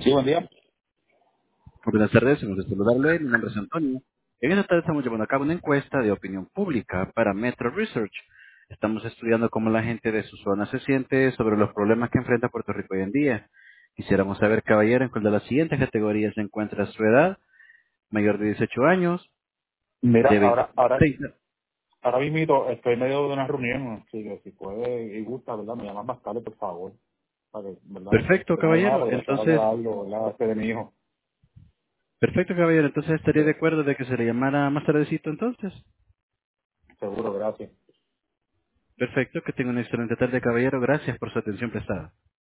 Sí, buen día. Buenas tardes, me gusta saludarle. Mi nombre es Antonio. En esta tarde estamos llevando a cabo una encuesta de opinión pública para Metro Research. Estamos estudiando cómo la gente de su zona se siente sobre los problemas que enfrenta Puerto Rico hoy en día. Quisiéramos saber, caballero, en cuál de las siguientes categorías se encuentra su edad: mayor de 18 años, Mira, de 20 a 30. ahora mismo estoy en medio de una reunión, así que si puede y gusta, ¿verdad? Me llaman más tarde, por favor. Para que, ¿verdad? Perfecto, Tengo una llamada caballero. porque tengo que Entonces, dar algo, ¿verdad? De mi hijo. perfecto, caballero. Entonces estaría de acuerdo de que se le llamara más tardecito entonces. Seguro, gracias. Perfecto, que tenga una excelente tarde, caballero. Gracias por su atención prestada.